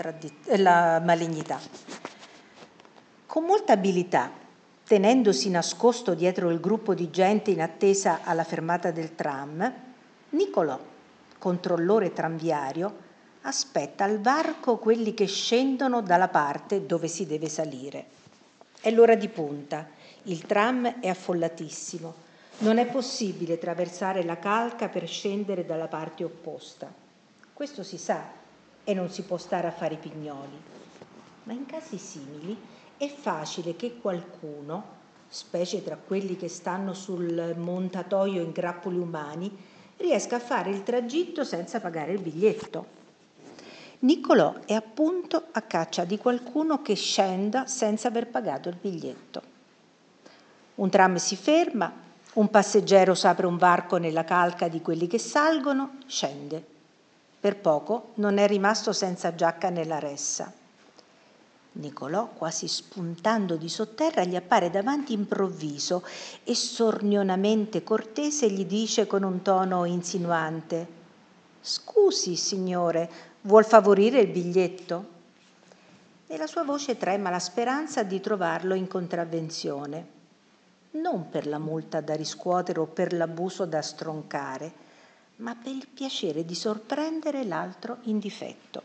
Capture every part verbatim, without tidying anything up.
la malignità. Con molta abilità, tenendosi nascosto dietro il gruppo di gente in attesa alla fermata del tram, Nicolò, controllore tranviario, aspetta al varco quelli che scendono dalla parte dove si deve salire. È l'ora di punta, il tram è affollatissimo, non è possibile traversare la calca per scendere dalla parte opposta. Questo si sa e non si può stare a fare i pignoli. Ma in casi simili è facile che qualcuno, specie tra quelli che stanno sul montatoio in grappoli umani, riesca a fare il tragitto senza pagare il biglietto. Niccolò è appunto a caccia di qualcuno che scenda senza aver pagato il biglietto. Un tram si ferma, un passeggero s'apre un varco nella calca di quelli che salgono, scende. Per poco non è rimasto senza giacca nella ressa. Niccolò, quasi spuntando di sotterra, gli appare davanti improvviso e sornionamente cortese gli dice con un tono insinuante: «Scusi, signore, vuol favorire il biglietto?» Nella sua voce trema la speranza di trovarlo in contravvenzione, non per la multa da riscuotere o per l'abuso da stroncare, ma per il piacere di sorprendere l'altro in difetto.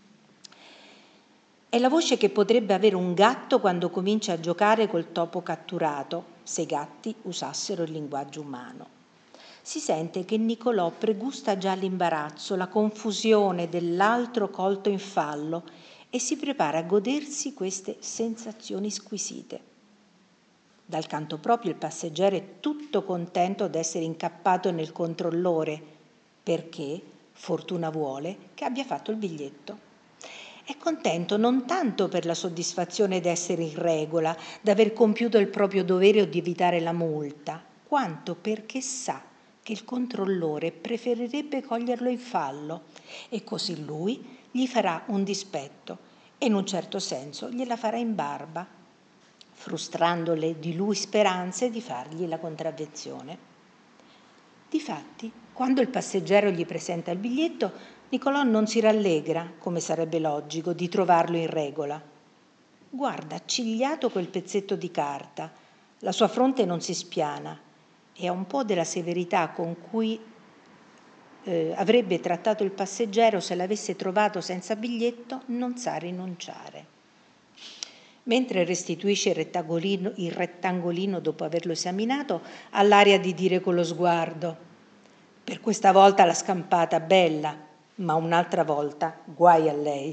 È la voce che potrebbe avere un gatto quando comincia a giocare col topo catturato, se i gatti usassero il linguaggio umano. Si sente che Niccolò pregusta già l'imbarazzo, la confusione dell'altro colto in fallo e si prepara a godersi queste sensazioni squisite. Dal canto proprio il passeggero è tutto contento d'essere incappato nel controllore, perché, fortuna vuole, che abbia fatto il biglietto. È contento non tanto per la soddisfazione d'essere in regola, d'aver compiuto il proprio dovere o di evitare la multa, quanto perché sa che il controllore preferirebbe coglierlo in fallo e così lui gli farà un dispetto e in un certo senso gliela farà in barba, frustrandole di lui speranze di fargli la contravvenzione. Difatti, quando il passeggero gli presenta il biglietto, Niccolò non si rallegra, come sarebbe logico, di trovarlo in regola. Guarda accigliato quel pezzetto di carta, la sua fronte non si spiana e ha un po' della severità con cui eh, avrebbe trattato il passeggero se l'avesse trovato senza biglietto, non sa rinunciare. Mentre restituisce il rettangolino, il rettangolino dopo averlo esaminato, ha l'aria di dire con lo sguardo: «Per questa volta l'ha scampata bella, ma un'altra volta guai a lei».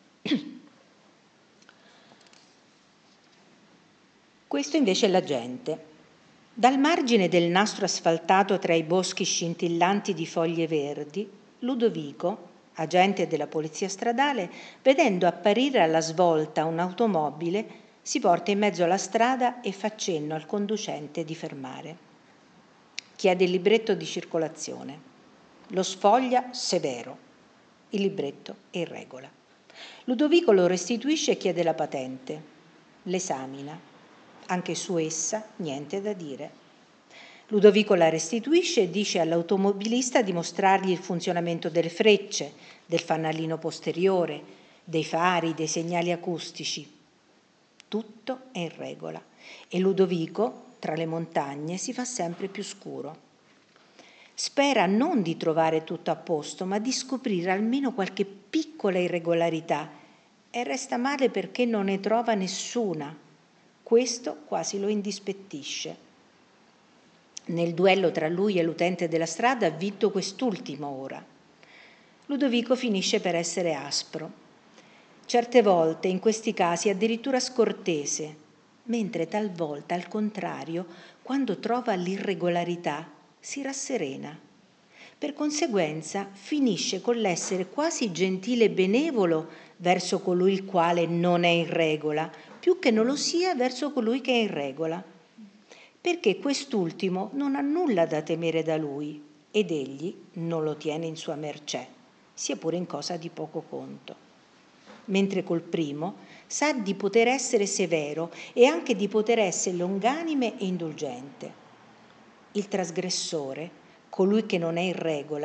Questo invece è la gente. Dal margine del nastro asfaltato tra i boschi scintillanti di foglie verdi, Ludovico, agente della polizia stradale, vedendo apparire alla svolta un'automobile, si porta in mezzo alla strada e fa cenno al conducente di fermare. Chiede il libretto di circolazione. Lo sfoglia severo. Il libretto è in regola. Ludovico lo restituisce e chiede la patente. L'esamina. Anche su essa niente da dire. Ludovico la restituisce e dice all'automobilista di mostrargli il funzionamento delle frecce, del fanalino posteriore, dei fari, dei segnali acustici. Tutto è in regola e Ludovico, tra le montagne, si fa sempre più scuro. Spera non di trovare tutto a posto, ma di scoprire almeno qualche piccola irregolarità e resta male perché non ne trova nessuna. Questo quasi lo indispettisce. Nel duello tra lui e l'utente della strada ha vinto quest'ultimo ora. Ludovico finisce per essere aspro. Certe volte, in questi casi, addirittura scortese, mentre talvolta, al contrario, quando trova l'irregolarità, si rasserena. Per conseguenza finisce con l'essere quasi gentile e benevolo verso colui il quale non è in regola, più che non lo sia verso colui che è in regola, perché quest'ultimo non ha nulla da temere da lui ed egli non lo tiene in sua mercé, sia pure in cosa di poco conto. Mentre col primo sa di poter essere severo e anche di poter essere longanime e indulgente. Il trasgressore, colui che non è in regola,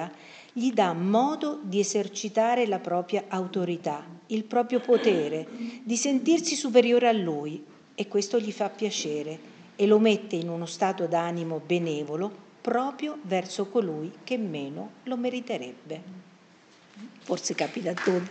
gli dà modo di esercitare la propria autorità, il proprio potere, di sentirsi superiore a lui, e questo gli fa piacere e lo mette in uno stato d'animo benevolo proprio verso colui che meno lo meriterebbe. Forse capita a tutti.